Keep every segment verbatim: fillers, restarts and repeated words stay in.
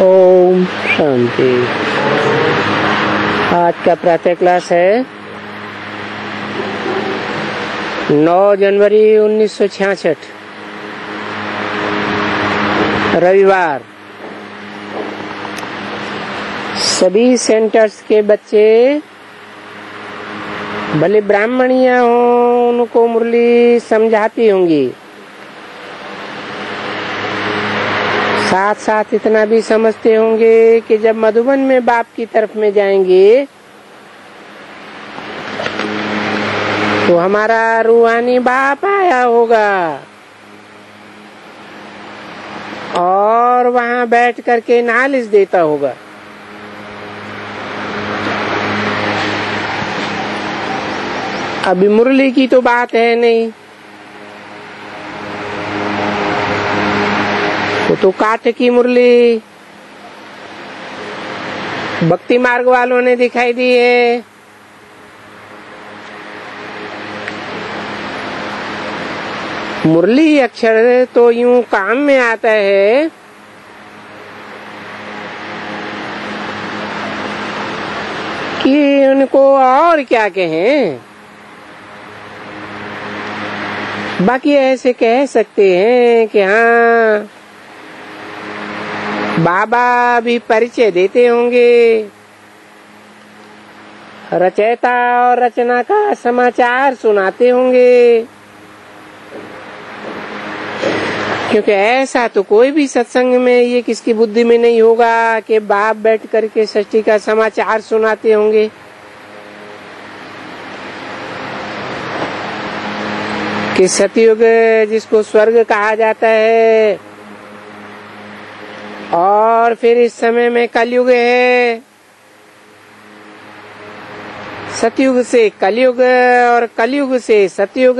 ओम शांति। आज का प्रातः क्लास है नौ जनवरी उन्नीस सौ छियासठ, रविवार। सभी सेंटर्स के बच्चे भले ब्राह्मणिया हो, उनको मुरली समझाती होंगी, साथ साथ इतना भी समझते होंगे कि जब मधुबन में बाप की तरफ में जाएंगे तो हमारा रूहानी बाप आया होगा और वहां बैठ करके नालिश देता होगा। अभी मुरली की तो बात है नहीं, वो तो काठ की मुरली भक्ति मार्ग वालों ने दिखाई दी है। मुरली अक्षर तो यूं काम में आता है कि उनको और क्या कहें। बाकी ऐसे कह सकते हैं कि हाँ, बाबा भी परिचय देते होंगे, रचयिता और रचना का समाचार सुनाते होंगे, क्योंकि ऐसा तो कोई भी सत्संग में ये किसकी बुद्धि में नहीं होगा कि बाप बैठ करके सृष्टि का समाचार सुनाते होंगे। कि सतयुग जिसको स्वर्ग कहा जाता है और फिर इस समय में कलयुग है, सतयुग से कलयुग और कलयुग से सतयुग,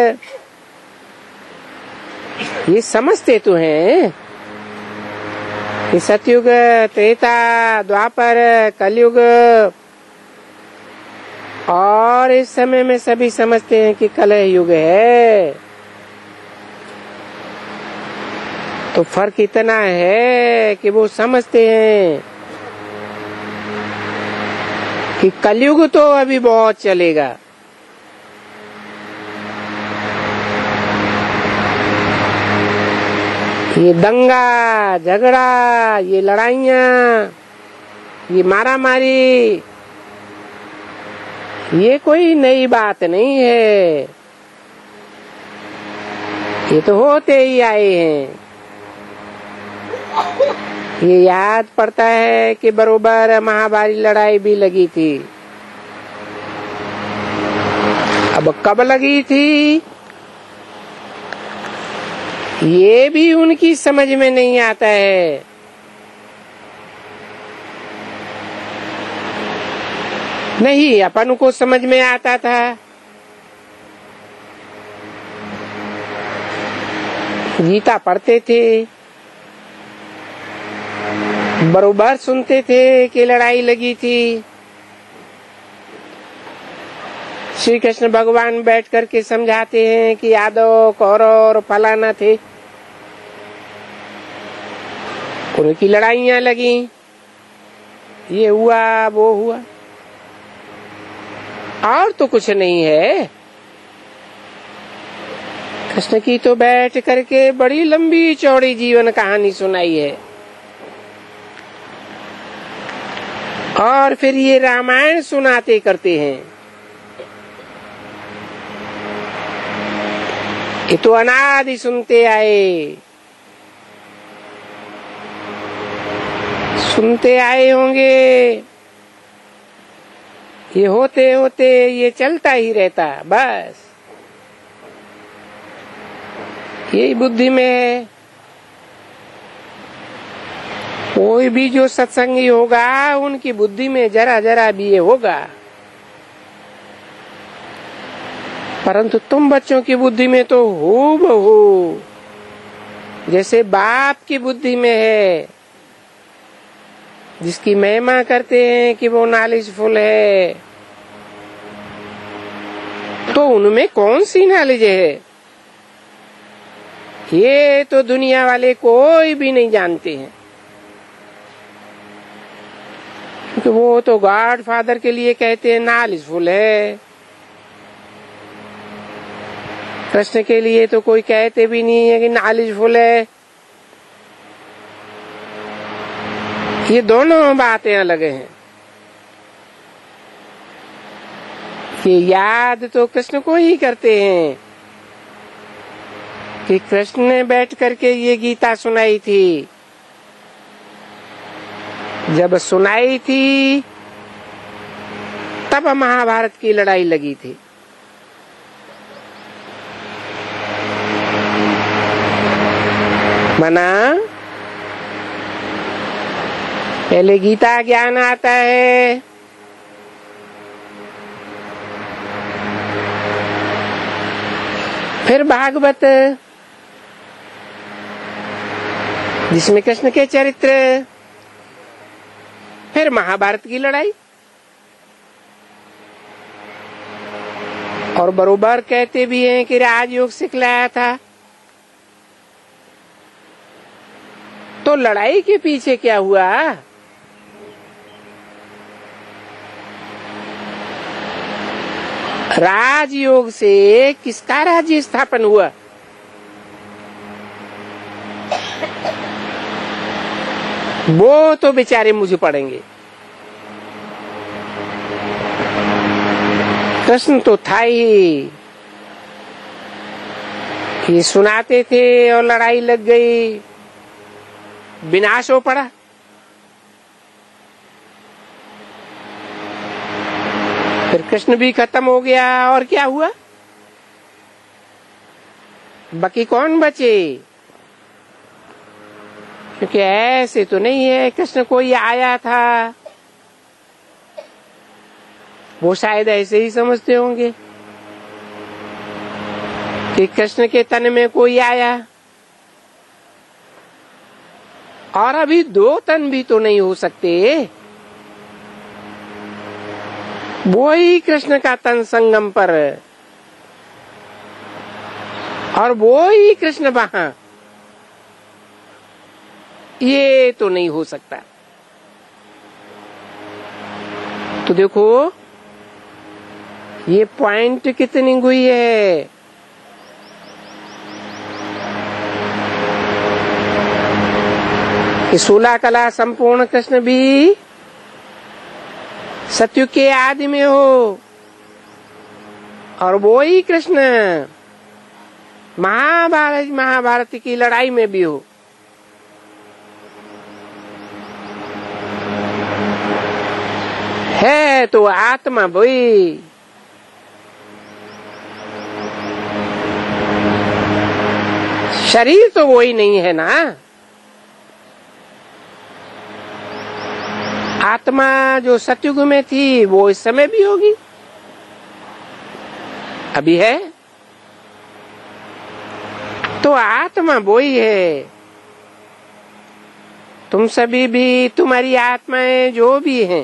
ये समझते तो हैं कि सतयुग, त्रेता, द्वापर, कलयुग, और इस समय में सभी समझते हैं कि कलह युग है। तो फर्क इतना है कि वो समझते हैं कि कलयुग तो अभी बहुत चलेगा, ये दंगा झगड़ा, ये लड़ाइयाँ, ये मारा मारी, ये कोई नई बात नहीं है, ये तो होते ही आए हैं। ये याद पड़ता है कि बरोबर महाभारी लड़ाई भी लगी थी। अब कब लगी थी ये भी उनकी समझ में नहीं आता है। नहीं, अपन को समझ में आता था। गीता पढ़ते थे, बरोबर सुनते थे कि लड़ाई लगी थी। श्री कृष्ण भगवान बैठ करके समझाते हैं कि यादव, कौरव और फलाना थे, उनकी लड़ाइयाँ लगी, ये हुआ वो हुआ, और तो कुछ नहीं है। कृष्ण की तो बैठ करके बड़ी लंबी चौड़ी जीवन कहानी सुनाई है। और फिर ये रामायण सुनाते करते हैं। ये तो अनादि सुनते आए सुनते आए होंगे, ये होते होते ये चलता ही रहता, बस यही बुद्धि में है। कोई भी जो सत्संगी होगा उनकी बुद्धि में जरा जरा भी ये होगा, परंतु तुम बच्चों की बुद्धि में तो हूबहू जैसे बाप की बुद्धि में है, जिसकी महिमा करते हैं कि वो नॉलेजफुल है, तो उनमें कौन सी नॉलेज है? ये तो दुनिया वाले कोई भी नहीं जानते हैं। क्योंकि वो तो गॉड फादर के लिए कहते हैं नॉलेजफुल है, कृष्ण के लिए तो कोई कहते भी नहीं है कि नॉलेजफुल है। ये दोनों बातें अलग हैं। कि याद तो कृष्ण को ही करते हैं कि कृष्ण ने बैठ करके ये गीता सुनाई थी। जब सुनाई थी तब महाभारत की लड़ाई लगी थी। मना पहले गीता ज्ञान आता है, फिर भागवत जिसमें कृष्ण के चरित्र, फिर महाभारत की लड़ाई। और बरोबर कहते भी हैं कि राजयोग सिखलाया था। तो लड़ाई के पीछे क्या हुआ? राजयोग से किसका राज्य स्थापन हुआ? वो तो बेचारे मुझे पड़ेंगे। कृष्ण तो था ही, ये सुनाते थे और लड़ाई लग गई, विनाश हो पड़ा। फिर कृष्ण भी खत्म हो गया और क्या हुआ? बाकी कौन बचे? क्योंकि ऐसे तो नहीं है कृष्ण कोई आया था, वो शायद ऐसे ही समझते होंगे कि कृष्ण के तन में कोई आया। और अभी दो तन भी तो नहीं हो सकते। वो ही कृष्ण का तन संगम पर और वो ही कृष्ण वहां, ये तो नहीं हो सकता। तो देखो ये पॉइंट कितनी हुई है। कि सोलह कला संपूर्ण कृष्ण भी सत्युग के आदि में हो और वो ही कृष्ण महाभारत महाभारत की लड़ाई में भी हो। है तो आत्मा वही, शरीर तो वही नहीं है ना। आत्मा जो सतयुग में थी वो इस समय भी होगी, अभी है। तो आत्मा वही है। तुम सभी भी, तुम्हारी आत्माएं जो भी हैं,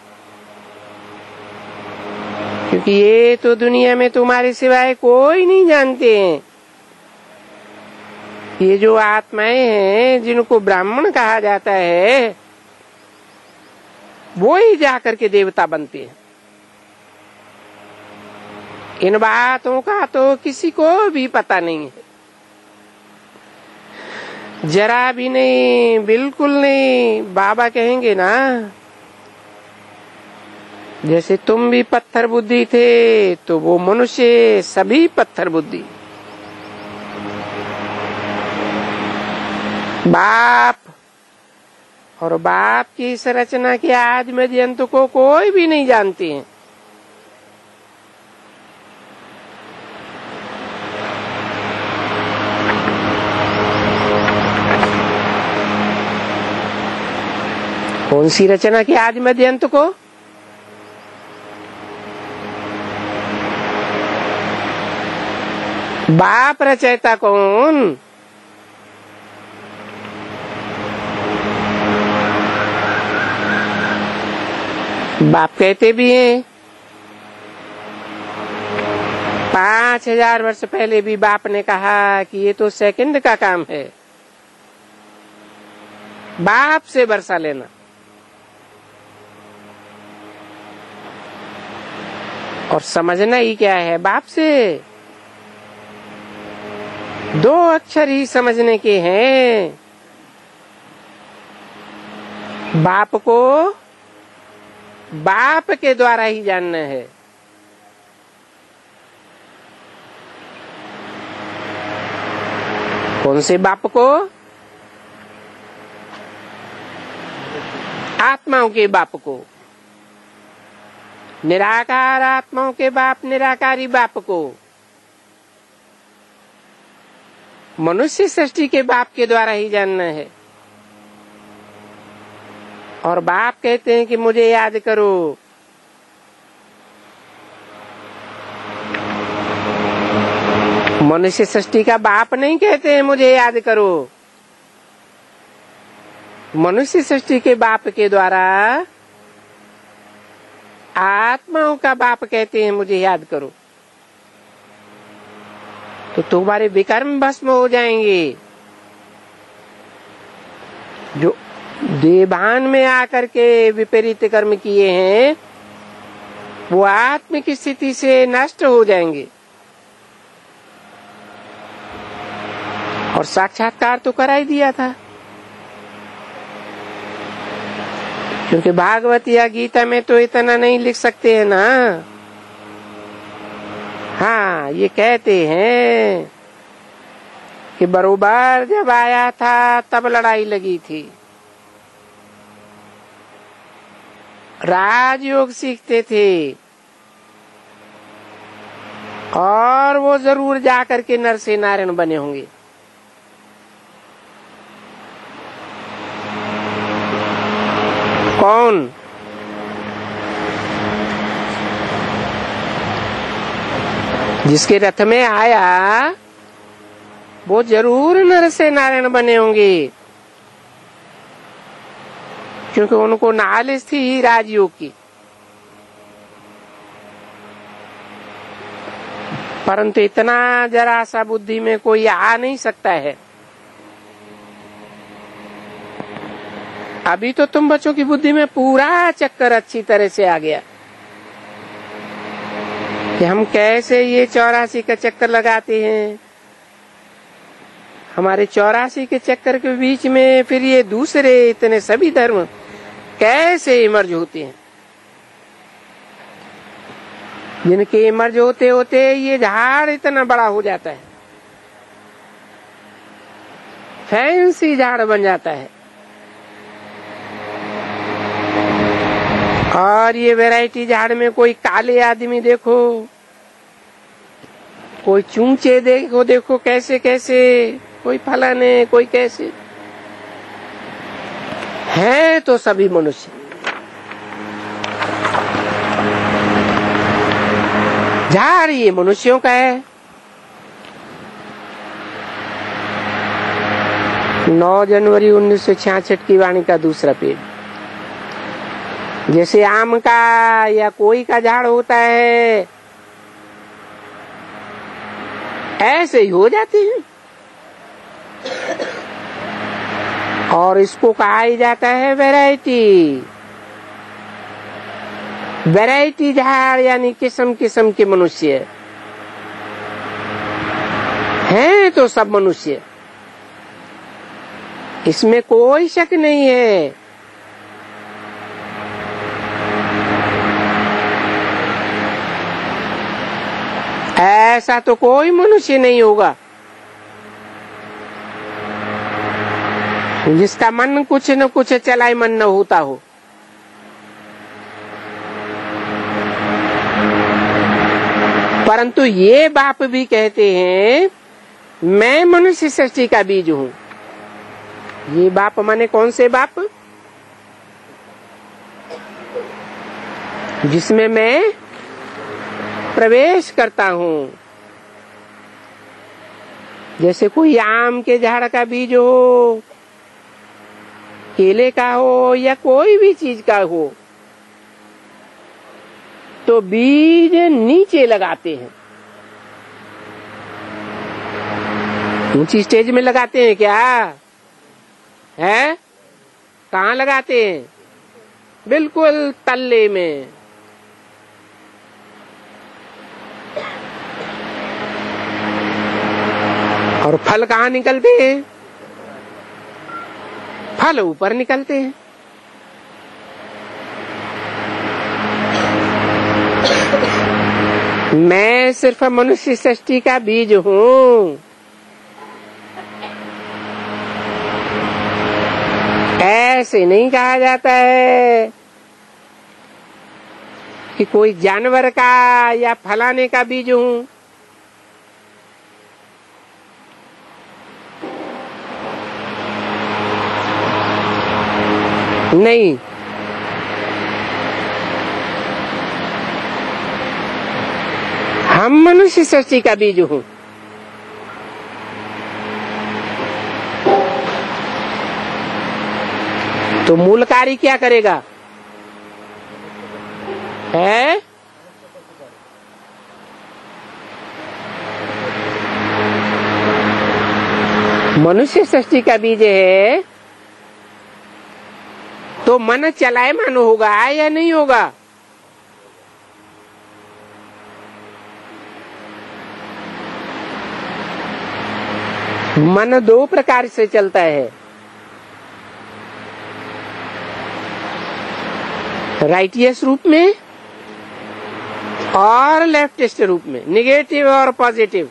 क्योंकि ये तो दुनिया में तुम्हारे सिवाय कोई नहीं जानते हैं। ये जो आत्माएं हैं जिनको ब्राह्मण कहा जाता है, वो ही जाकर के देवता बनते हैं। इन बातों का तो किसी को भी पता नहीं है, जरा भी नहीं, बिल्कुल नहीं। बाबा कहेंगे ना, जैसे तुम भी पत्थर बुद्धि थे तो वो मनुष्य सभी पत्थर बुद्धि। बाप और बाप की इस रचना के आदि मध्य अंत को कोई भी नहीं जानते हैं। कौन सी रचना के आदि मध्य अंत को? बाप रचयिता कौन? बाप कहते भी हैं। पांच हजार वर्ष पहले भी बाप ने कहा कि ये तो सेकंड का काम है, बाप से वर्षा लेना। और समझना ही क्या है बाप से? दो अक्षर ही समझने के हैं। बाप को बाप के द्वारा ही जानना है। कौन से बाप को? आत्माओं के बाप को, निराकार आत्माओं के बाप, निराकारी बाप को। मनुष्य सृष्टि के बाप के द्वारा ही जानना है। और बाप कहते हैं कि मुझे याद करो। मनुष्य सृष्टि का बाप नहीं कहते हैं मुझे याद करो। मनुष्य सृष्टि के बाप के द्वारा आत्माओं का बाप कहते हैं मुझे याद करो। तो तुम्हारे विकर्म भस्म हो जाएंगे। जो देवान में आकर के विपरीत कर्म किए हैं वो आत्म की स्थिति से नष्ट हो जाएंगे। और साक्षात्कार तो करा ही दिया था, क्योंकि भागवत या गीता में तो इतना नहीं लिख सकते हैं ना। हाँ, ये कहते हैं कि बरोबर जब आया था तब लड़ाई लगी थी। राजयोग सीखते थे और वो जरूर जाकर के नर से नारायण बने होंगे। कौन? जिसके रथ में आया वो जरूर नर से नारायण बने होंगे, क्योंकि उनको नॉलेज थी ही राजयोग की। परंतु इतना जरा सा बुद्धि में कोई आ नहीं सकता है। अभी तो तुम बच्चों की बुद्धि में पूरा चक्कर अच्छी तरह से आ गया कि हम कैसे ये चौरासी का चक्कर लगाते हैं। हमारे चौरासी के चक्कर के बीच में फिर ये दूसरे इतने सभी धर्म कैसे इमर्ज होते हैं, जिनके इमर्ज होते होते ये झाड़ इतना बड़ा हो जाता है, फैंसी झाड़ बन जाता है। और ये वैरायटी झाड़ में कोई काले आदमी देखो, कोई चूंचे देखो, देखो कैसे कैसे, कोई फलाने, कोई कैसे, है तो सभी मनुष्य। झाड़ ये मनुष्यों का है। नौ जनवरी उन्नीस सौ छियासठ की वाणी का दूसरा पेज। जैसे आम का या कोई का झाड़ होता है ऐसे ही हो जाते हैं। और इसको कहा ही जाता है वैरायटी। वैरायटी झाड़ यानी किस्म किस्म के मनुष्य हैं तो सब मनुष्य, इसमें कोई शक नहीं है। ऐसा तो कोई मनुष्य नहीं होगा जिसका मन कुछ न कुछ चलाए मन न होता हो। परंतु ये बाप भी कहते हैं मैं मनुष्य सृष्टि का बीज हूँ। ये बाप माने कौन से बाप? जिसमें मैं प्रवेश करता हूँ। जैसे कोई आम के झाड़ का बीज हो, केले का हो या कोई भी चीज का हो, तो बीज नीचे लगाते हैं। ऊंची स्टेज में लगाते हैं क्या है? कहाँ लगाते हैं? बिल्कुल तल्ले में। और फल कहाँ निकलते हैं? फल ऊपर निकलते हैं। मैं सिर्फ मनुष्य सृष्टि का बीज हूँ। ऐसे नहीं कहा जाता है कि कोई जानवर का या फलाने का बीज हूँ। नहीं, हम मनुष्य सृष्टि का बीज हूँ। तो मूल कार्य क्या करेगा? है मनुष्य सृष्टि का बीज है तो मन चलायमान होगा या नहीं होगा? मन दो प्रकार से चलता है, राइटियस रूप में और लेफ्टिस्ट रूप में, निगेटिव और पॉजिटिव।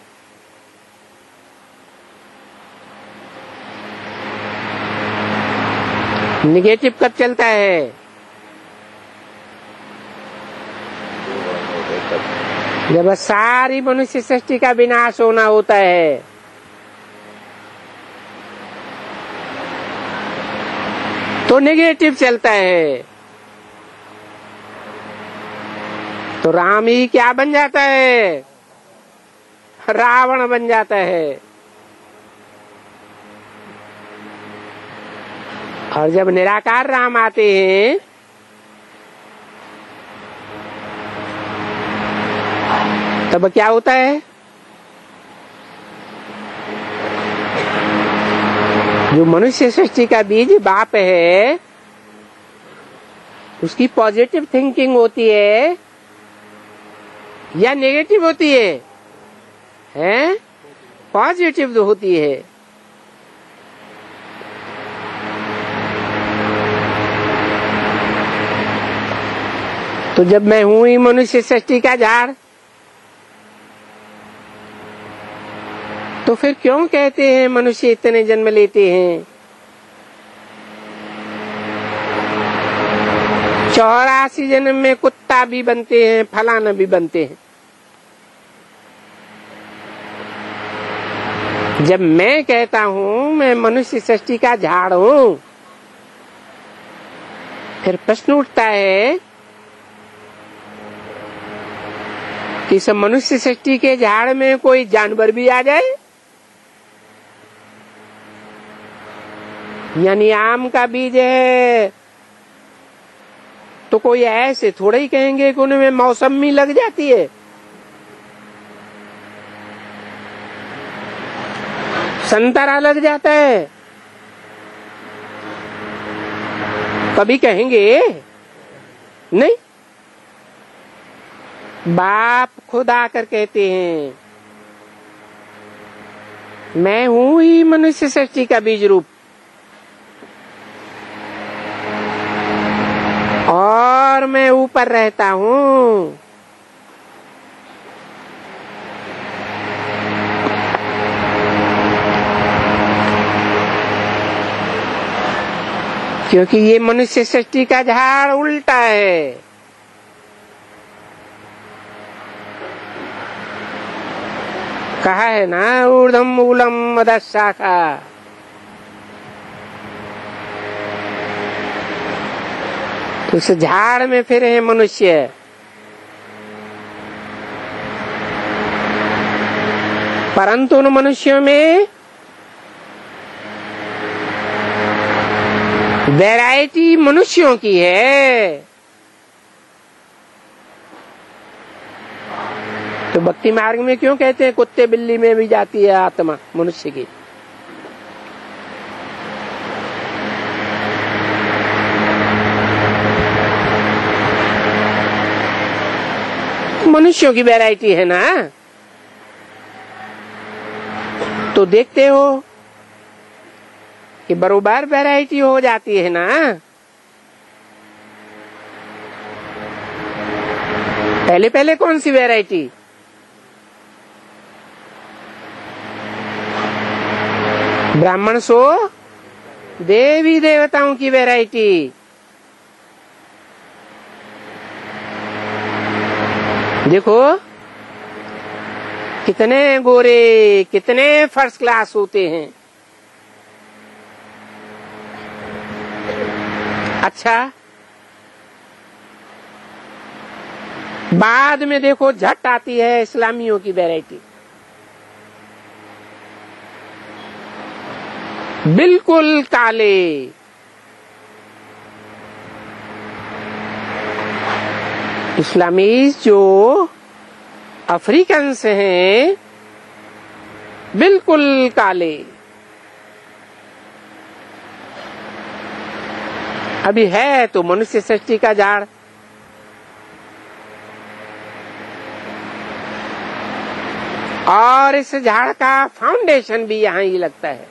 निगेटिव कब चलता है? जब सारी मनुष्य सृष्टि का विनाश होना होता है। तो नेगेटिव चलता है। तो राम ही क्या बन जाता है? रावण बन जाता है। और जब निराकार राम आते हैं तब क्या होता है? जो मनुष्य सृष्टि का बीज बाप है उसकी पॉजिटिव थिंकिंग होती है या नेगेटिव होती है? हैं? पॉजिटिव होती है। तो जब मैं हूं ही मनुष्य सृष्टि का झाड़, तो फिर क्यों कहते हैं मनुष्य इतने जन्म लेते हैं? चौरासी जन्म में कुत्ता भी बनते हैं, फलाना भी बनते हैं। जब मैं कहता हूं मैं मनुष्य सृष्टि का झाड़ हूं, फिर प्रश्न उठता है कि सब मनुष्य सृष्टि के झाड़ में कोई जानवर भी आ जाए? यानी आम का बीज है तो कोई ऐसे थोड़ा ही कहेंगे कि उनमें मौसमी लग जाती है। संतरा लग जाता है, कभी कहेंगे नहीं। बाप खुद आकर कहते हैं मैं हूं ही मनुष्य सृष्टि का बीज रूप, और मैं ऊपर रहता हूं। क्योंकि ये मनुष्य सृष्टि का झाड़ उल्टा है। कहा है ना, ऊर्ध्वम मूलम अधः शाखा। उस झाड़ में फिर है मनुष्य। परंतु उन मनुष्यों में वैरायटी मनुष्यों की है। तो भक्ति मार्ग में क्यों कहते हैं कुत्ते बिल्ली में भी जाती है आत्मा मनुष्य की? मनुष्यों की वैरायटी है ना। तो देखते हो कि बरोबर वैरायटी हो जाती है ना। पहले पहले कौन सी वैरायटी? ब्राह्मण सो देवी देवताओं की वैरायटी। देखो कितने गोरे, कितने फर्स्ट क्लास होते हैं। अच्छा, बाद में देखो झट आती है इस्लामियों की वैरायटी, बिल्कुल काले। इस्लामीज जो अफ्रीकन्स हैं बिल्कुल काले। अभी है तो मनुष्य सृष्टि का झाड़, और इस झाड़ का फाउंडेशन भी यहाँ ही लगता है।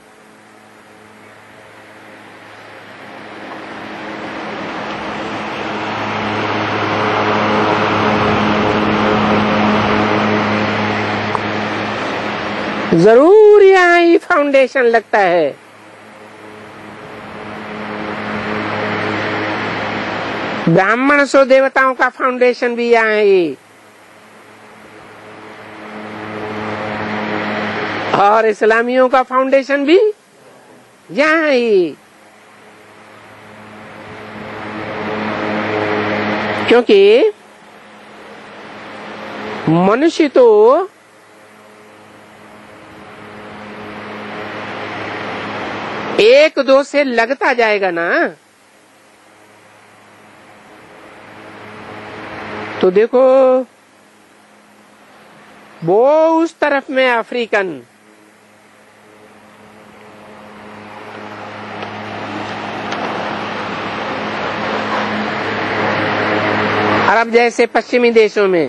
जरूर यहाँ ही फाउंडेशन लगता है। ब्राह्मण सो देवताओं का फाउंडेशन भी यहाँ ही, और इस्लामियों का फाउंडेशन भी यहाँ ही। क्योंकि मनुष्य तो एक दो से लगता जाएगा ना। तो देखो वो उस तरफ में अफ्रीकन, अरब जैसे पश्चिमी देशों में,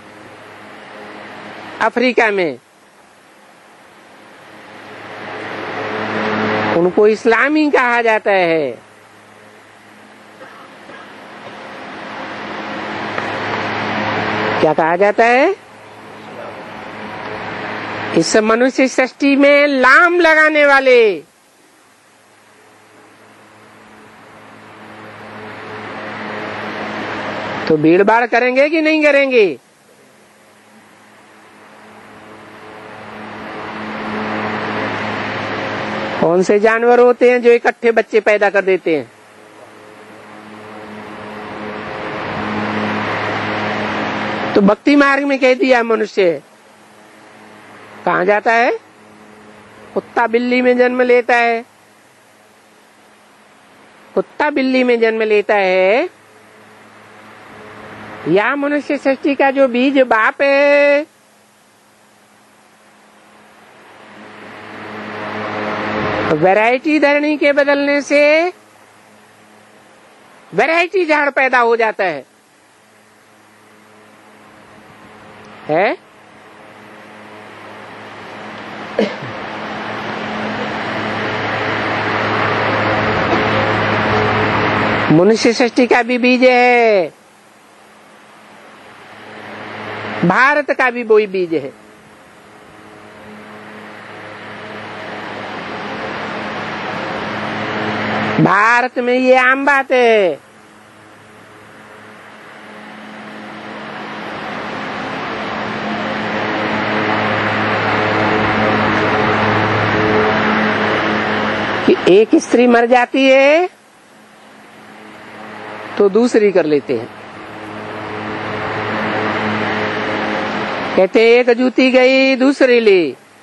अफ्रीका में, उनको इस्लामी कहा जाता है। क्या कहा जाता है? इस मनुष्य सृष्टि में लाम लगाने वाले। तो भीड़ भाड़ करेंगे कि नहीं करेंगे? कौन से जानवर होते हैं जो इकट्ठे बच्चे पैदा कर देते हैं? तो भक्ति मार्ग में कह दिया मनुष्य कहाँ जाता है? कुत्ता बिल्ली में जन्म लेता है। कुत्ता बिल्ली में जन्म लेता है, या मनुष्य सृष्टि का जो बीज बाप है वैरायटी धरनी के बदलने से वैरायटी झाड़ पैदा हो जाता है, है? मनुष्य सृष्टि का भी बीज है, भारत का भी वही बीज है। भारत में ये आम बात है कि एक स्त्री मर जाती है तो दूसरी कर लेते हैं। कहते एक जूती गई दूसरी ली।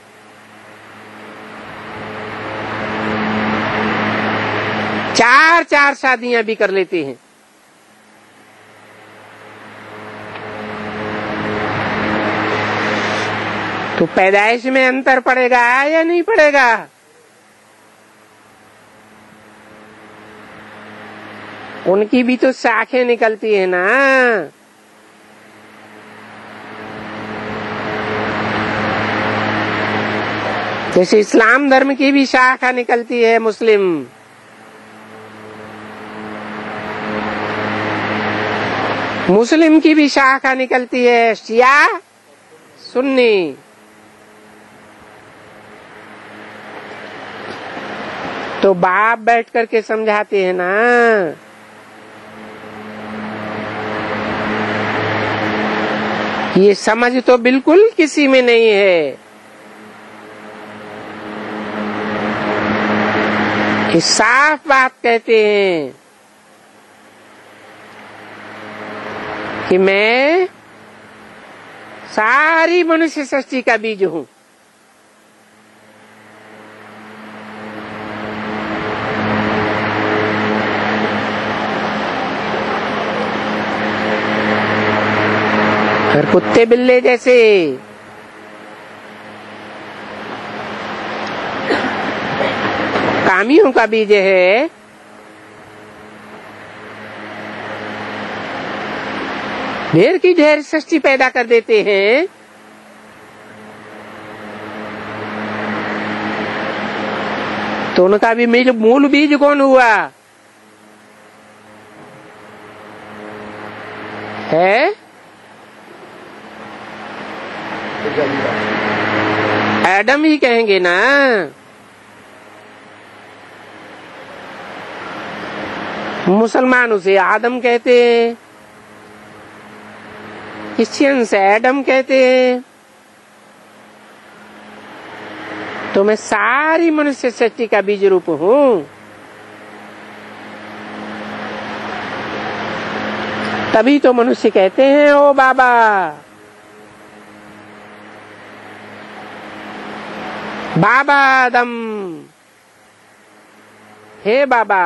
चार चार शादियां भी कर लेते हैं। तो पैदाइश में अंतर पड़ेगा या नहीं पड़ेगा? उनकी भी तो शाखें निकलती है ना। जैसे इस्लाम धर्म की भी शाखा निकलती है मुस्लिम, मुस्लिम की भी शाखा निकलती है शिया सुन्नी। तो बाप बैठ करके समझाते हैं ना, ये समझ तो बिल्कुल किसी में नहीं है। ये साफ बात कहते हैं कि मैं सारी मनुष्य सृष्टि का बीज हूं। और कुत्ते बिल्ले जैसे कामियों का बीज है, ढेर की ढेर सृष्टि पैदा कर देते हैं। तो उनका भी मूल बीज कौन हुआ है? एडम ही कहेंगे ना। मुसलमान उसे आदम कहते हैं, क्रिश्चियन से एडम कहते हैं। तो मैं सारी मनुष्य सृष्टि का बीज रूप हूं। तभी तो मनुष्य कहते हैं ओ बाबा। बाबा आदम, हे बाबा।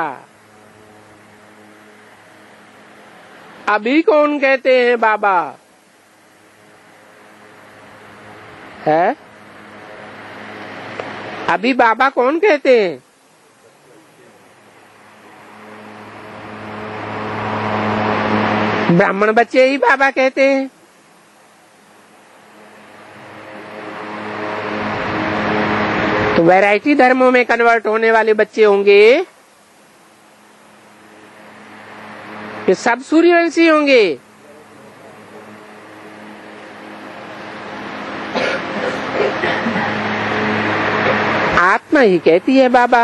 अभी कौन कहते हैं बाबा है? अभी बाबा कौन कहते हैं? ब्राह्मण बच्चे ही बाबा कहते हैं। तो वैरायटी धर्मों में कन्वर्ट होने वाले बच्चे होंगे कि सब सूर्यवंशी होंगे? आत्मा ही कहती है बाबा।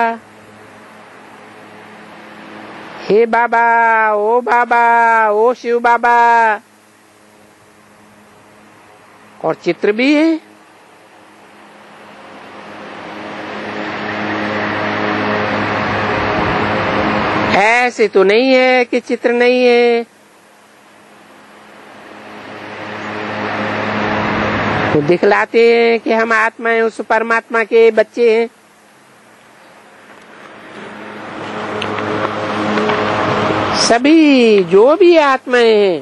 हे बाबा, ओ बाबा, ओ शिव बाबा। और चित्र भी है। ऐसे तो नहीं है कि चित्र नहीं है। तो दिखलाते हैं कि हम आत्माएं उस परमात्मा के बच्चे हैं। सभी जो भी आत्माएं हैं,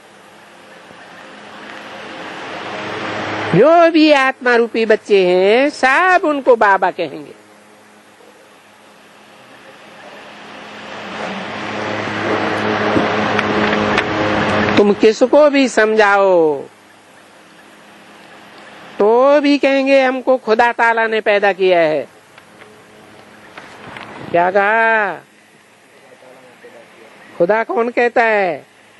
जो भी आत्मा रूपी बच्चे हैं, सब उनको बाबा कहेंगे। तुम किसको भी समझाओ तो भी कहेंगे हमको खुदा ताला ने पैदा किया है। क्या कहा? खुदा कौन कहता है?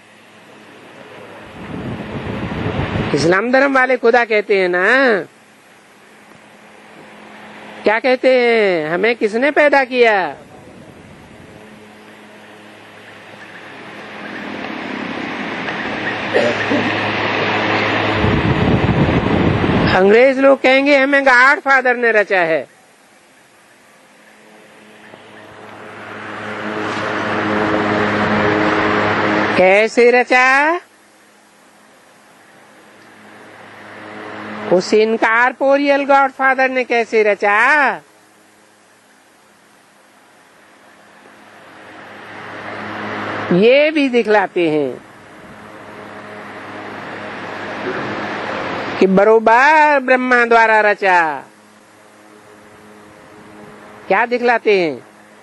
इस्लाम धर्म वाले खुदा कहते हैं ना। क्या कहते हैं? हमें किसने पैदा किया? अंग्रेज लोग कहेंगे हमें गॉड फादर ने रचा है। कैसे रचा? उस इनकॉर्पोरियल गॉड फादर ने कैसे रचा? ये भी दिखलाते हैं कि बरोबर ब्रह्मा द्वारा रचा। क्या दिखलाते हैं?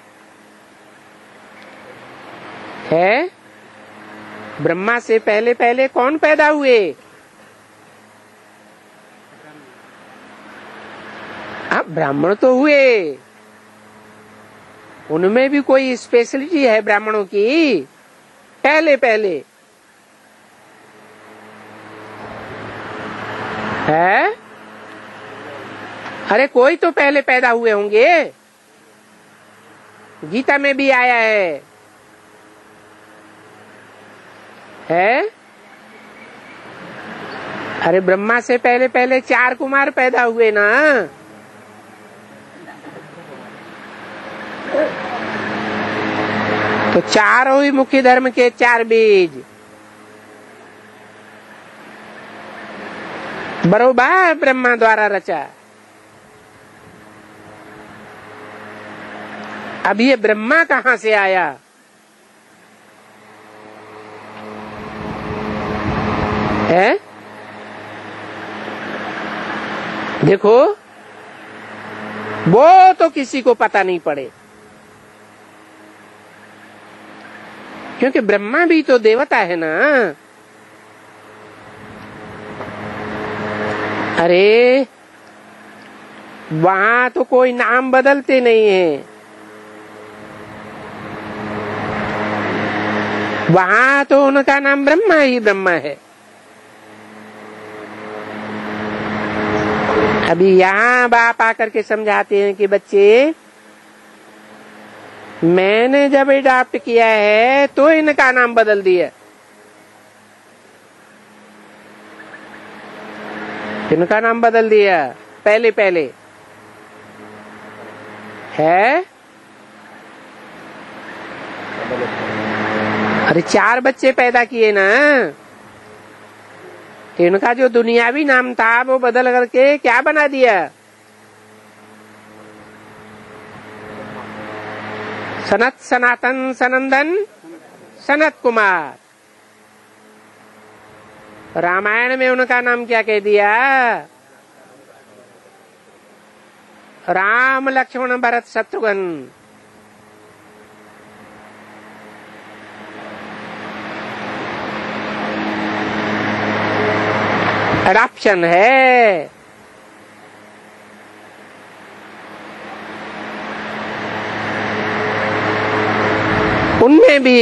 है ब्रह्मा से पहले पहले कौन पैदा हुए? अब ब्राह्मण तो हुए, उनमें भी कोई स्पेशलिटी है ब्राह्मणों की? पहले पहले है? अरे कोई तो पहले पैदा हुए होंगे, गीता में भी आया है है अरे ब्रह्मा से पहले पहले चार कुमार पैदा हुए ना। तो चार हुई मुख्य धर्म के चार बीज, बरोबर ब्रह्मा द्वारा रचा। अब ये ब्रह्मा कहाँ से आया? है? देखो, वो तो किसी को पता नहीं पड़े, क्योंकि ब्रह्मा भी तो देवता है ना। अरे वहां तो कोई नाम बदलते नहीं है, वहां तो उनका नाम ब्रह्मा ही ब्रह्मा है। अभी यहाँ बाप आकर के समझाते हैं कि बच्चे, मैंने जब अडॉप्ट किया है तो इनका नाम बदल दिया। इनका नाम बदल दिया पहले पहले है। अरे चार बच्चे पैदा किए ना, तो इनका जो दुनियावी नाम था वो बदल करके क्या बना दिया? सनत, सनातन, सनंदन, सनत कुमार। रामायण में उनका नाम क्या कह दिया? राम, लक्ष्मण, भरत, शत्रुघ्न। अडॉप्शन है। उनमें भी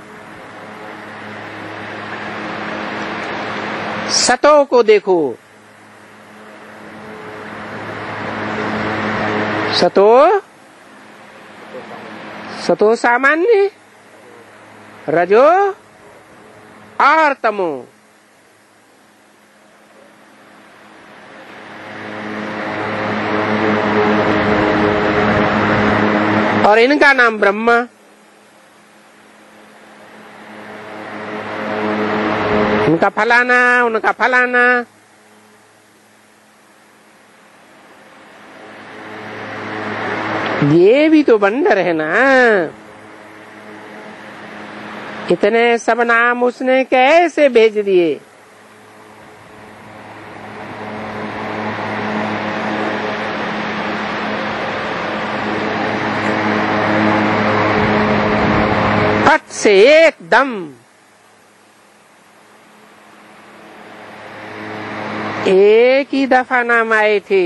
सतो को देखो, सतो सतो सामान्य, रजो और तमो। और इनका नाम ब्रह्मा। उनका फलाना, उनका फलाना। ये भी तो बंडर है ना। इतने सब नाम उसने कैसे भेज दिए? फट से एकदम एक ही दफा नाम आए थे।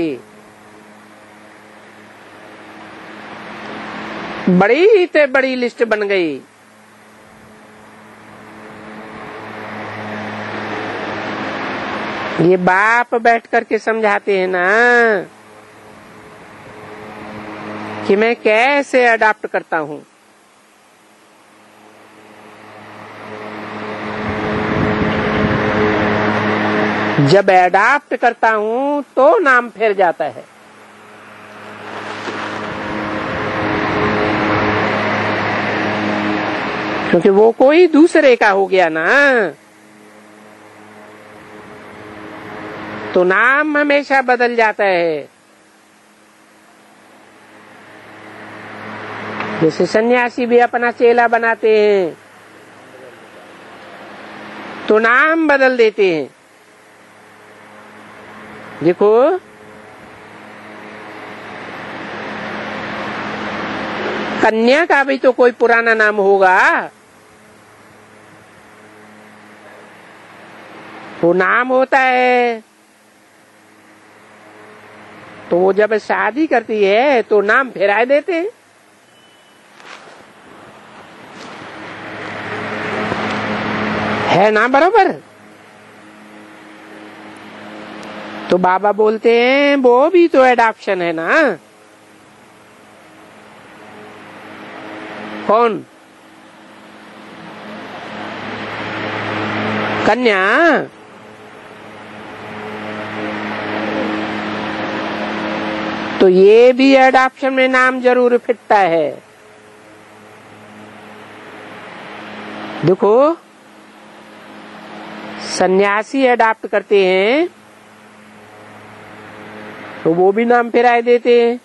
बड़ी ते बड़ी लिस्ट बन गई। ये बाप बैठ करके समझाते हैं ना कि मैं कैसे अडॉप्ट करता हूँ। जब अडॉप्ट करता हूँ तो नाम फिर जाता है। क्योंकि वो कोई दूसरे का हो गया ना, तो नाम हमेशा बदल जाता है। जैसे सन्यासी भी अपना चेला बनाते हैं तो नाम बदल देते हैं। देखो, कन्या का भी तो कोई पुराना नाम होगा। वो नाम होता है, तो वो जब शादी करती है तो नाम फेराए देते हैं। है ना बराबर? तो बाबा बोलते हैं वो भी तो एडॉप्शन है ना। कौन? कन्या। तो ये भी एडॉप्शन में नाम जरूर फिटता है। देखो, सन्यासी अडॉप्ट करते हैं तो वो भी नाम फिराए देते हैं,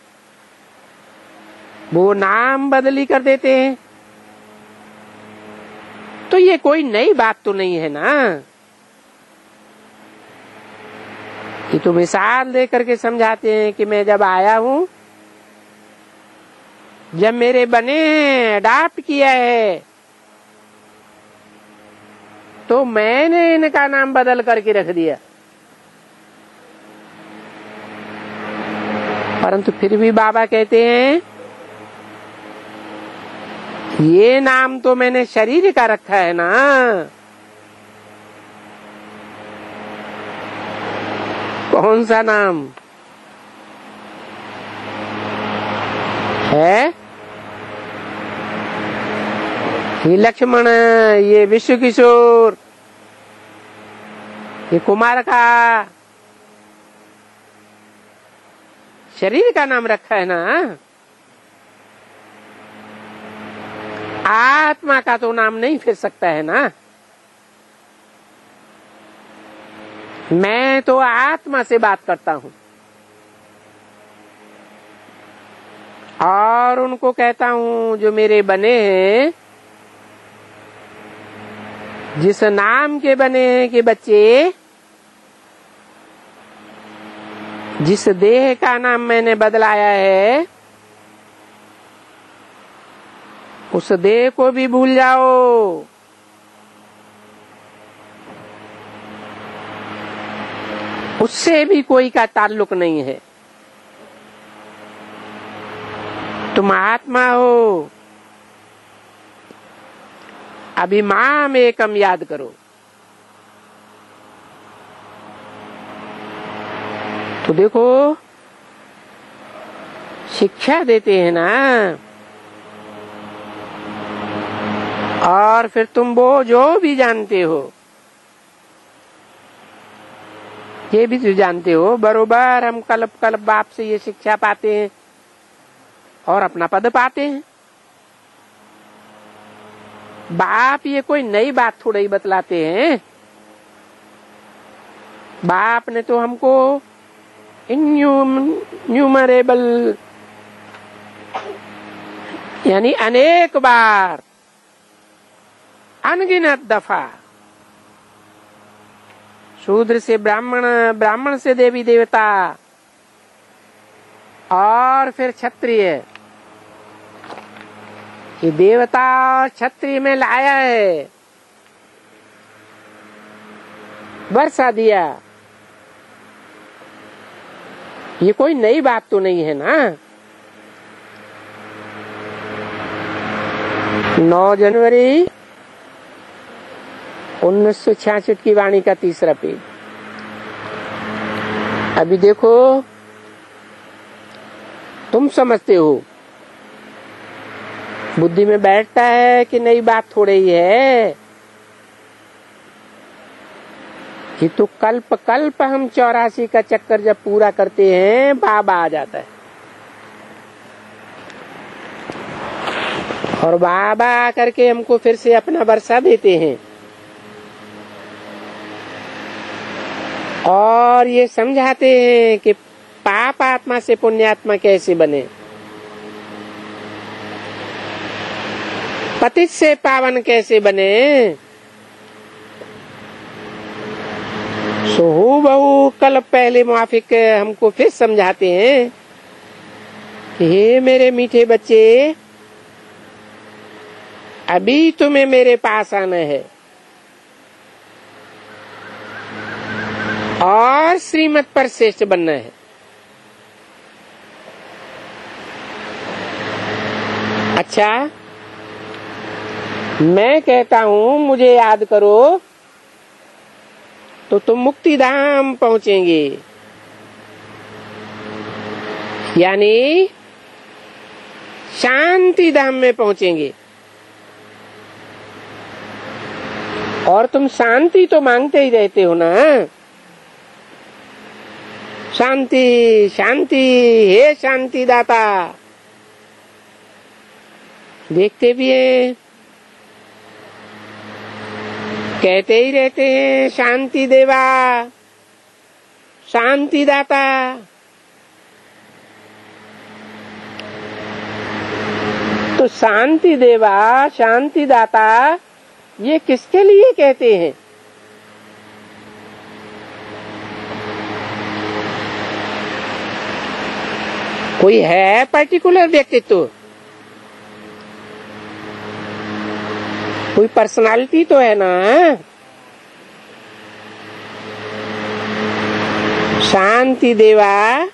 वो नाम बदली कर देते हैं। तो ये कोई नई बात तो नहीं है ना। ये तो मिसाल दे करके समझाते हैं कि मैं जब आया हूं, जब मेरे बने हैं, अडॉप्ट किया है, तो मैंने इनका नाम बदल करके रख दिया। परंतु फिर भी बाबा कहते हैं ये नाम तो मैंने शरीर का रखा है ना। कौन सा नाम है? ये लक्ष्मण, ये विश्व किशोर, ये कुमार का शरीर का नाम रखा है ना। आत्मा का तो नाम नहीं फिर सकता है ना। मैं तो आत्मा से बात करता हूं और उनको कहता हूं जो मेरे बने हैं, जिस नाम के बने हैं कि बच्चे, जिस देह का नाम मैंने बदलाया है उस देह को भी भूल जाओ। उससे भी कोई का ताल्लुक नहीं है। तुम आत्मा हो। अभिमाम एकम याद करो। तो देखो, शिक्षा देते हैं ना, और फिर तुम वो जो भी जानते हो, ये भी तो जानते हो बरोबर। हम कल्प कल्प बाप से ये शिक्षा पाते हैं और अपना पद पाते हैं। बाप ये कोई नई बात थोड़ा ही बतलाते हैं। बाप ने तो हमको इन्यूमरेबल यानी अनेक बार, अनगिनत दफा, शूद्र से ब्राह्मण, ब्राह्मण से देवी देवता और फिर क्षत्रिय, ये देवता और क्षत्रिय में लाया है, वर्षा दिया। ये कोई नई बात तो नहीं है ना। नौ जनवरी उन्नीस सौ छियासठ की वाणी का तीसरा पेज। अभी देखो, तुम समझते हो, बुद्धि में बैठता है कि नई बात थोड़ी ही है। ये तो कल्प कल्प हम चौरासी का चक्कर जब पूरा करते हैं, बाबा आ जाता है और बाबा आकर के हमको फिर से अपना वर्षा देते हैं और ये समझाते हैं कि पाप आत्मा से पुण्यात्मा कैसे बने, पतित से पावन कैसे बने। सो हूबहू कल पहले माफिक हमको फिर समझाते हैं कि हे मेरे मीठे बच्चे, अभी तुम्हें मेरे पास आना है और श्रीमत पर श्रेष्ठ बनना है। अच्छा, मैं कहता हूं मुझे याद करो तो तुम मुक्ति धाम पहुंचेंगे, यानी शांति धाम में पहुंचेंगे। और तुम शांति तो मांगते ही रहते हो ना, शांति शांति, हे शांति दाता। देखते भी हैं, कहते ही रहते हैं शांति देवा, शांति दाता। तो शांति देवा, शांति दाता, ये किसके लिए कहते हैं? कोई है पर्टिकुलर व्यक्तित्व, कोई पर्सनालिटी तो है ना। शांति देवा,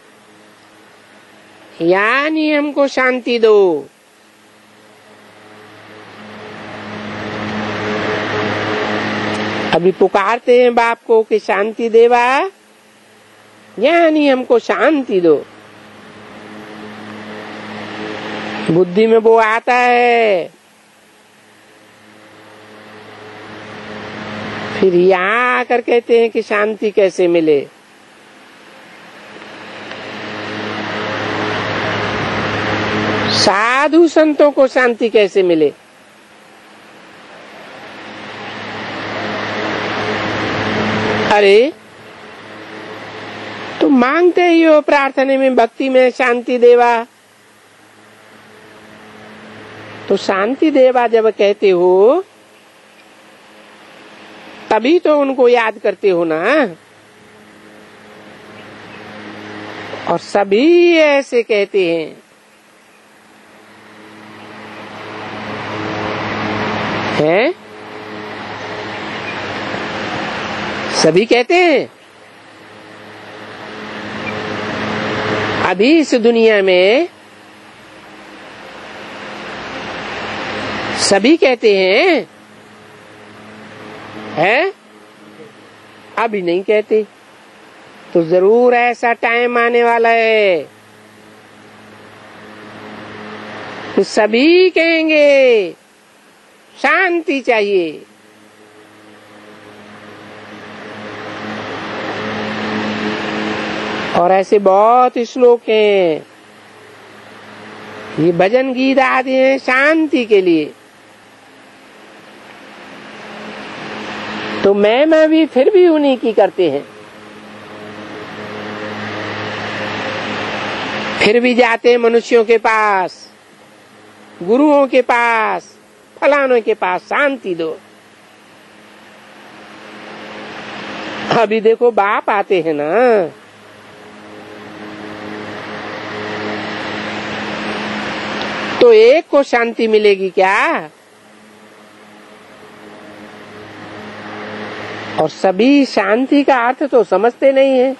यानी हमको शांति दो। अभी पुकारते हैं बाप को कि शांति देवा, यानी हमको शांति दो। बुद्धि में वो आता है, फिर यहाँ आकर कहते हैं कि शांति कैसे मिले। साधु संतों को शांति कैसे मिले? अरे तुम मांगते ही हो प्रार्थना में, भक्ति में, शांति देवा। तो शांति देवा जब कहते हो तभी तो उनको याद करते हो ना। और सभी ऐसे कहते हैं, हैं? सभी कहते हैं। अभी इस दुनिया में सभी कहते हैं, हैं? अभी नहीं कहते, तो जरूर ऐसा टाइम आने वाला है तो सभी कहेंगे शांति चाहिए। और ऐसे बहुत श्लोक हैं, ये भजन गीत आदि हैं शांति के लिए। तो मैं मैं भी फिर भी उन्हीं की करते हैं, फिर भी जाते हैं मनुष्यों के पास, गुरुओं के पास, फलानों के पास, शांति दो। अभी देखो बाप आते हैं ना, तो एक को शांति मिलेगी क्या? और सभी शांति का अर्थ तो समझते नहीं है।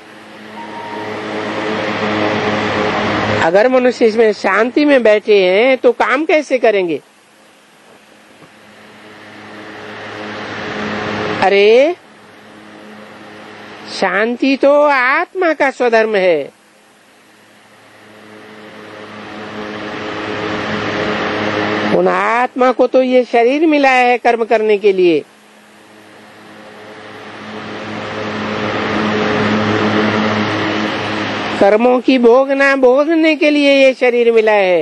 अगर मनुष्य इसमें शांति में बैठे हैं तो काम कैसे करेंगे? अरे शांति तो आत्मा का स्वधर्म है। उन आत्मा को तो ये शरीर मिला है कर्म करने के लिए। कर्मों की भोगना भोगने के लिए ये शरीर मिला है।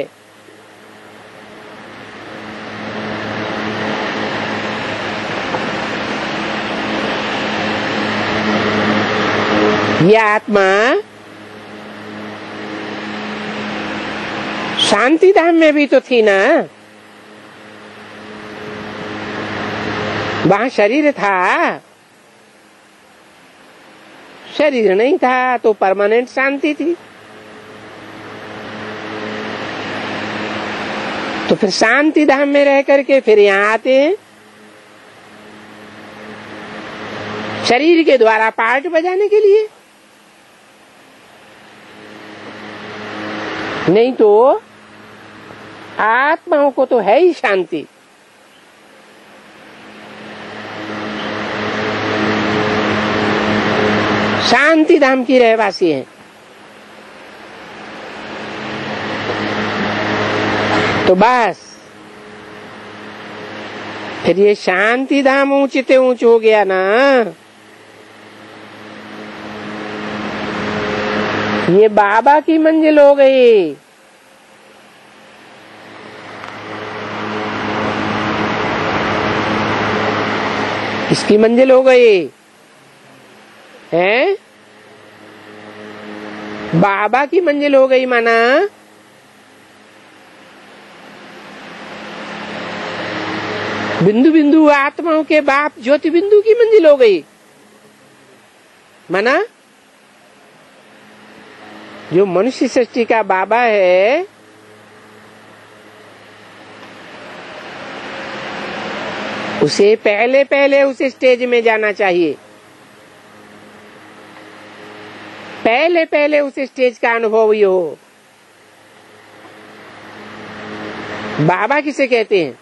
ये आत्मा शांति धाम में भी तो थी ना, वहां शरीर था, शरीर नहीं था तो परमानेंट शांति थी। तो फिर शांति धाम में रह करके फिर यहाँ आते हैं शरीर के द्वारा पार्ट बजाने के लिए। नहीं तो आत्माओं को तो है ही शांति। शांति धाम की रहवासी है। तो बस फिर ये शांति धाम ऊंचते ऊंच हो गया ना, ये बाबा की मंजिल हो गई। इसकी मंजिल हो गई है, बाबा की मंजिल हो गई। माना बिंदु बिंदु आत्माओं के बाप ज्योति बिंदु की मंजिल हो गई। माना जो मनुष्य सृष्टि का बाबा है, उसे पहले पहले उस स्टेज में जाना चाहिए। पहले पहले उस स्टेज का अनुभव ही हो। बाबा किसे कहते हैं?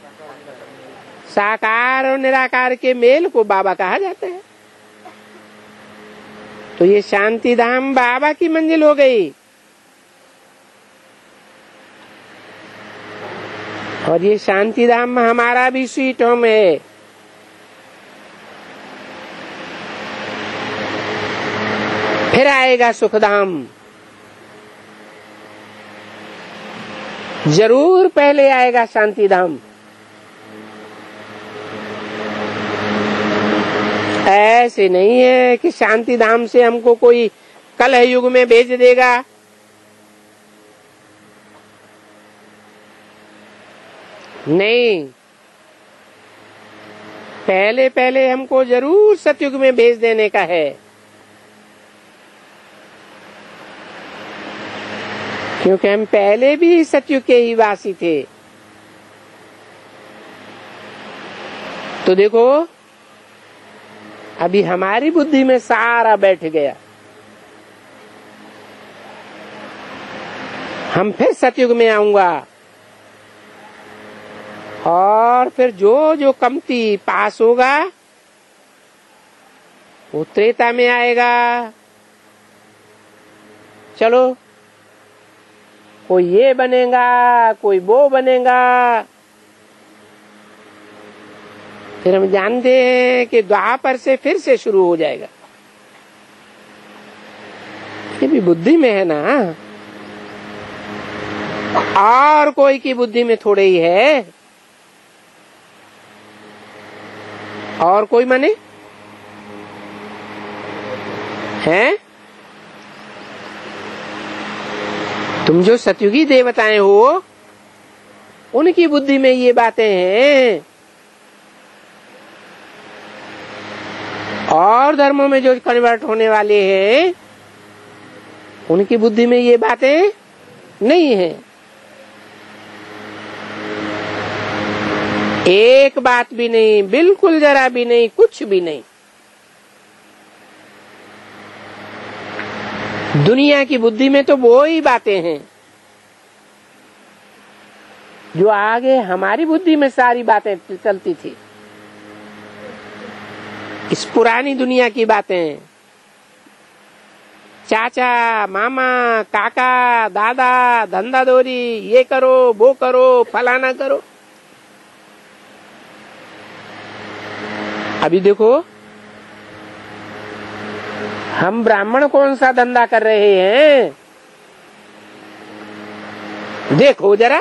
साकार और निराकार के मेल को बाबा कहा जाता है। तो ये शांति धाम बाबा की मंजिल हो गई। और ये शांति धाम हमारा भी स्वीट होम है। फिर आएगा सुखधाम, जरूर पहले आएगा शांति धाम। ऐसे नहीं है कि शांति धाम से हमको कोई कलह युग में भेज देगा। नहीं, पहले पहले हमको जरूर सतयुग में भेज देने का है। क्योंकि हम पहले भी सतयुग के ही वासी थे। तो देखो, अभी हमारी बुद्धि में सारा बैठ गया। हम फिर सतयुग में आऊंगा, और फिर जो जो कमती पास होगा वो त्रेता में आएगा। चलो, कोई ये बनेगा, कोई वो बनेगा। फिर हम जानते हैं कि द्वापर से फिर से शुरू हो जाएगा। ये भी बुद्धि में है ना, और कोई की बुद्धि में थोड़े ही है। और कोई माने है? तुम जो सतयुगी देवताएं हो, उनकी बुद्धि में ये बातें हैं। और धर्मों में जो कन्वर्ट होने वाले हैं, उनकी बुद्धि में ये बातें नहीं है। एक बात भी नहीं, बिल्कुल जरा भी नहीं, कुछ भी नहीं। दुनिया की बुद्धि में तो वो ही बातें हैं जो आगे हमारी बुद्धि में सारी बातें चलती थी। इस पुरानी दुनिया की बातें, चाचा, मामा, काका, दादा, धंधा दौरी, ये करो, वो करो, फलाना करो। अभी देखो, हम ब्राह्मण कौन सा धंधा कर रहे हैं, देखो जरा।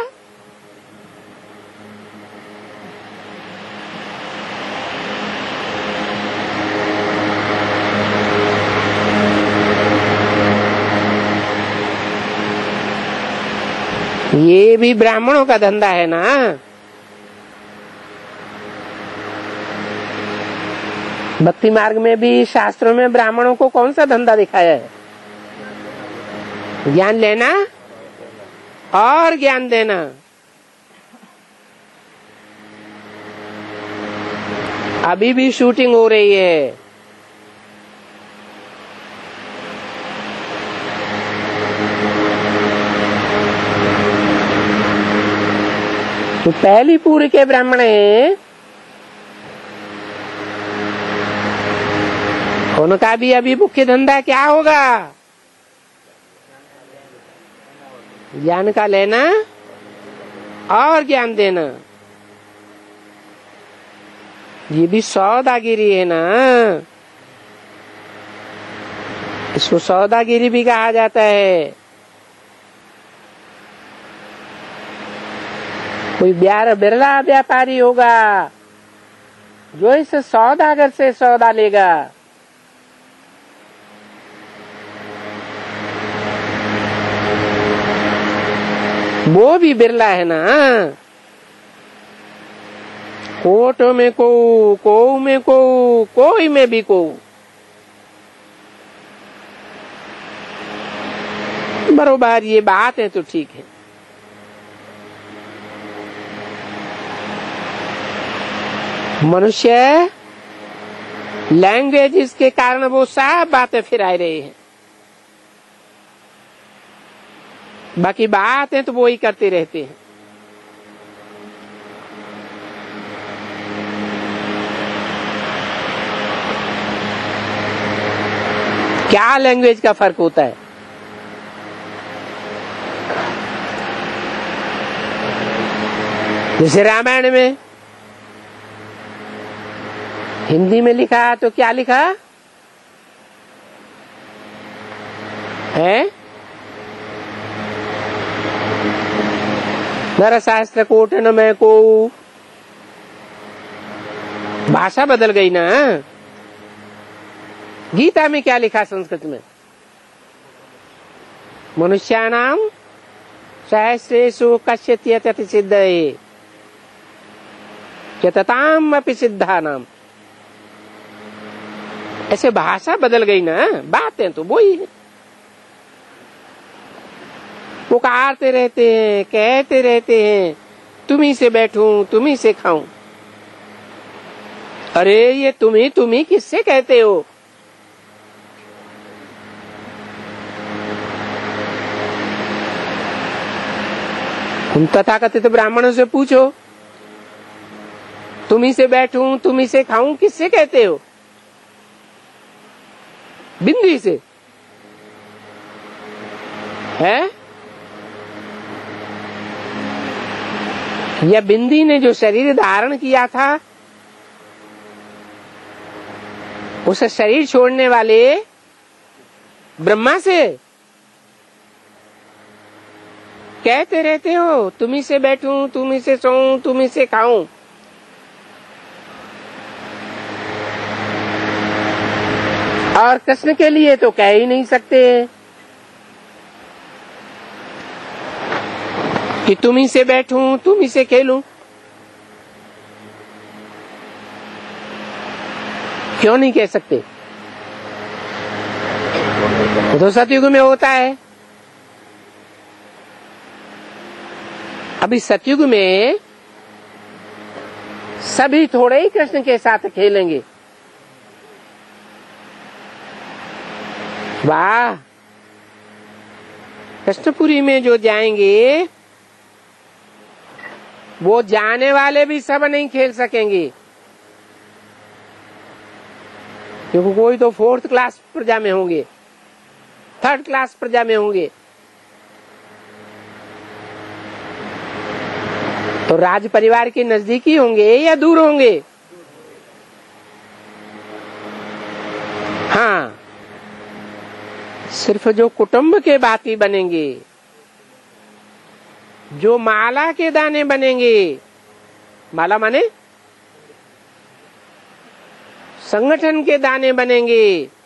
ये भी ब्राह्मणों का धंधा है ना। भक्ति मार्ग में भी शास्त्रों में ब्राह्मणों को कौन सा धंधा दिखाया है? ज्ञान लेना और ज्ञान देना। अभी भी शूटिंग हो रही है। तो पहली पूरी के ब्राह्मण हैं, उनका भी अभी मुख्य धंधा क्या होगा? ज्ञान का लेना और ज्ञान देना। ये भी सौदागिरी है ना, इसको सौदागिरी भी कहा जाता है। कोई ब्यार बिरला व्यापारी होगा जो इस सौदागर से सौदा लेगा। वो भी बिरला है ना। कोट में को, को में को, कोई में भी को। बरोबर ये बात है तो ठीक है। मनुष्य लैंग्वेज के कारण वो सब बातें फिरा रहे हैं, बाकी बातें तो वो ही करते रहते हैं। क्या लैंग्वेज का फर्क होता है? जैसे रामायण में हिंदी में लिखा तो क्या लिखा है? नरशास्त्र कोटन में को भाषा बदल गई ना। गीता में क्या लिखा संस्कृत में? मनुष्याणाम सहस्रेषु कश्चित् यतति सिद्धये यतताम अपि सिद्धानाम। ऐसे भाषा बदल गई ना, बातें तो वही है। पुकारते रहते हैं, कहते रहते हैं, तुम्ही से बैठूं, तुम्ही से खाऊं। अरे ये तुम्ही तुम्ही किससे कहते हो? उन तथाकथित ब्राह्मणों से पूछो, तुम्ही से बैठूं, तुम्ही से खाऊं किससे कहते हो? बिंदी से है? यह बिंदी ने जो शरीर धारण किया था, उस शरीर छोड़ने वाले ब्रह्मा से कहते रहते हो, तुम्ही से बैठूं, तुम्ही से सोऊं, तुम्ही से खाऊं। और कृष्ण के लिए तो कह ही नहीं सकते कि तुम्ही से बैठूं, तुम्ही से खेलूं। क्यों नहीं कह सकते? तो सतयुग में होता है। अभी सतयुग में सभी थोड़े ही कृष्ण के साथ खेलेंगे। वाह, कृष्णपुरी में जो जाएंगे वो जाने वाले भी सब नहीं खेल सकेंगे, क्योंकि कोई तो फोर्थ क्लास प्रजा में होंगे, थर्ड क्लास प्रजा में होंगे। तो राज परिवार के नजदीकी होंगे या दूर होंगे? हाँ, सिर्फ जो कुटुंब के बाती बनेंगे, जो माला के दाने बनेंगे, माला माने संगठन के दाने बनेंगे,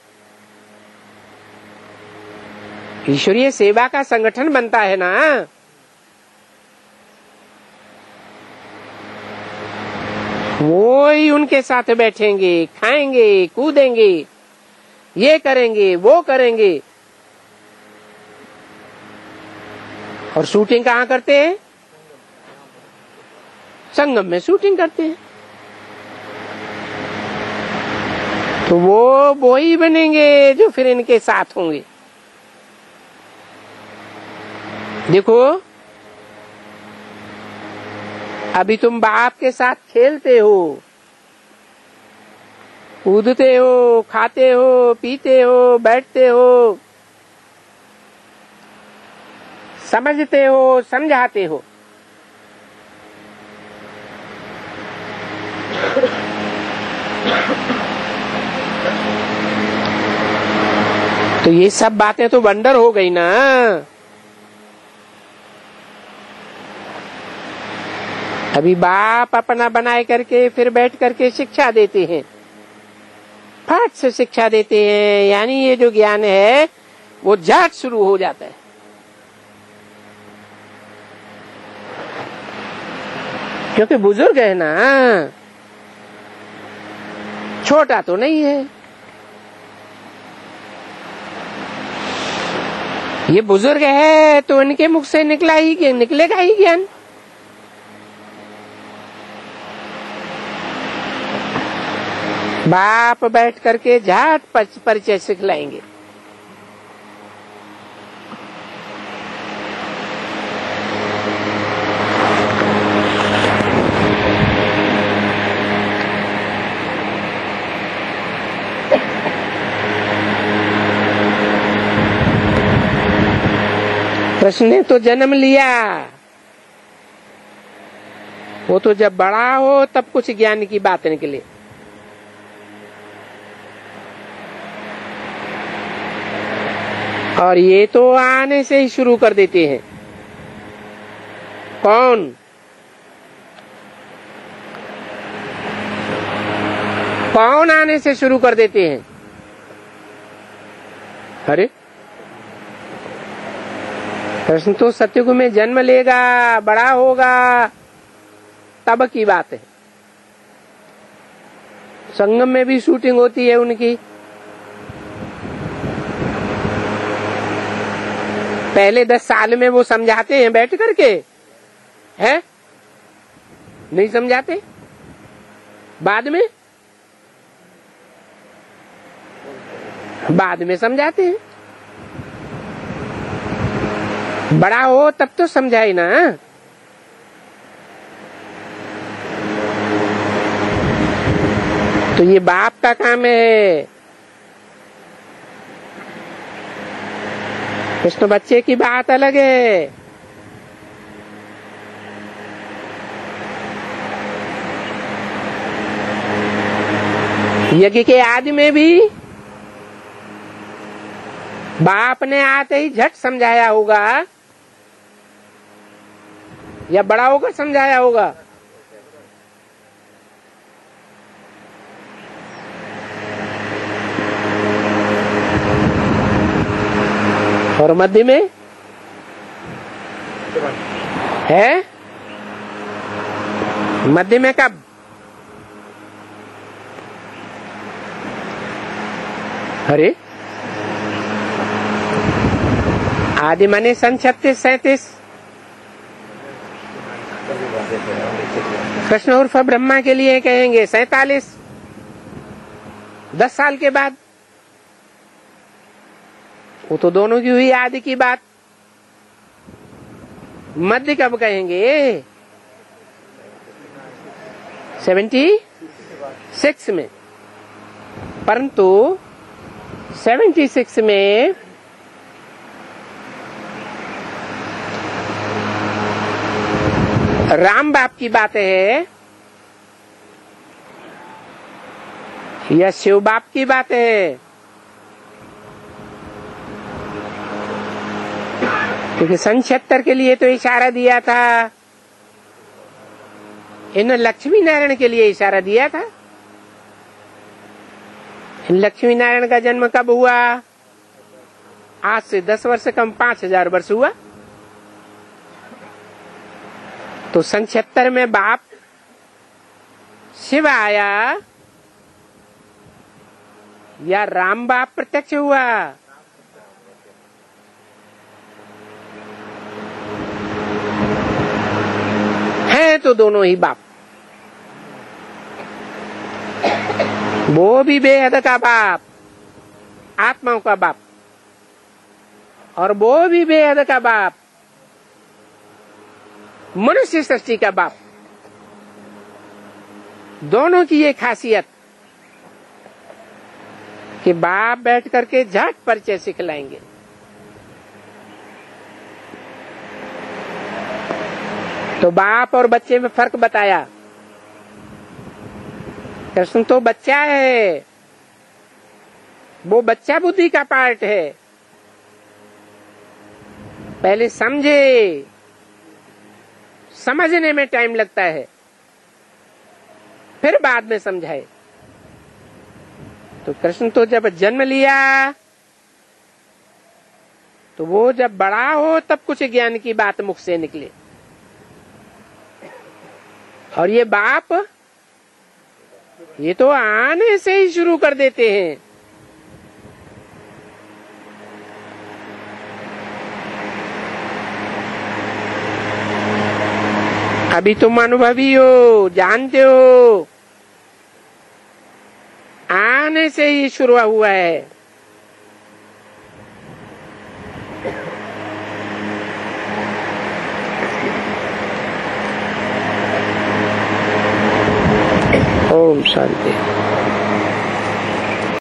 ईश्वरीय सेवा का संगठन बनता है ना, वो ही उनके साथ बैठेंगे, खाएंगे, कूदेंगे, ये करेंगे, वो करेंगे। और शूटिंग कहाँ करते हैं? संगम में शूटिंग करते हैं। तो वो वो ही बनेंगे जो फिर इनके साथ होंगे। देखो, अभी तुम बाप के साथ खेलते हो, कूदते हो, खाते हो, पीते हो, बैठते हो, समझते हो, समझाते हो। तो ये सब बातें तो वंडर हो गई ना। अभी बाप अपना बनाए करके फिर बैठ करके शिक्षा देते हैं, फट से शिक्षा देते हैं, यानी ये जो ज्ञान है वो झट शुरू हो जाता है। क्योंकि बुजुर्ग है ना, छोटा तो नहीं है। ये बुजुर्ग है तो इनके मुख से निकला ही निकलेगा ही ज्ञान। बाप बैठ करके झट परिचय सिखलाएंगे। कृष्ण ने तो जन्म लिया, वो तो जब बड़ा हो तब कुछ ज्ञान की बात निकले। और ये तो आने से ही शुरू कर देते हैं। कौन? कौन आने से शुरू कर देते हैं? अरे कृष्ण तो सतयुग में जन्म लेगा, बड़ा होगा, तब की बात है। संगम में भी शूटिंग होती है उनकी। पहले दस साल में वो समझाते हैं बैठ करके, है नहीं समझाते? बाद में बाद में समझाते हैं। बड़ा हो तब तो समझाए ना। तो ये बाप का काम है। कृष्ण बच्चे की बात अलग है। यज्ञ के आदि में भी बाप ने आते ही झट समझाया होगा या बड़ा होकर समझाया होगा? और मध्य में है? मध्य में कब? अरे आदि माने सन छत्तीस सैतीस। कृष्ण उर्फ ब्रह्मा के लिए कहेंगे सैतालीस, दस साल के बाद। वो तो दोनों की हुई आदि की बात। मध्य कब कहेंगे? सेवेंटी सिक्स में। परंतु सेवेंटी सिक्स में राम बाप की बात है या शिव बाप की बात है? क्योंकि सन छिहत्तर के लिए तो इशारा दिया था, इन लक्ष्मी नारायण के लिए इशारा दिया था। इन लक्ष्मी नारायण का जन्म कब हुआ? आज से दस वर्ष कम पांच हजार वर्ष हुआ। तो सन छिहत्तर में बाप शिव आया या राम बाप प्रत्यक्ष हुआ? है तो दोनों ही बाप। वो भी बेहद का बाप, आत्माओं का बाप, और वो भी बेहद का बाप, मनुष्य सृष्टि का बाप। दोनों की ये खासियत कि बाप बैठ करके झट परिचय सिखलाएंगे। तो बाप और बच्चे में फर्क बताया। कृष्ण तो बच्चा है, वो बच्चा बुद्धि का पार्ट है। पहले समझे, समझने में टाइम लगता है, फिर बाद में समझाए। तो कृष्ण तो जब जन्म लिया तो वो जब बड़ा हो तब कुछ ज्ञान की बात मुख से निकले। और ये बाप ये तो आने से ही शुरू कर देते हैं। अभी तुम अनुभवी हो, जानते हो, आने से ही शुरू हुआ है। ओम शांति।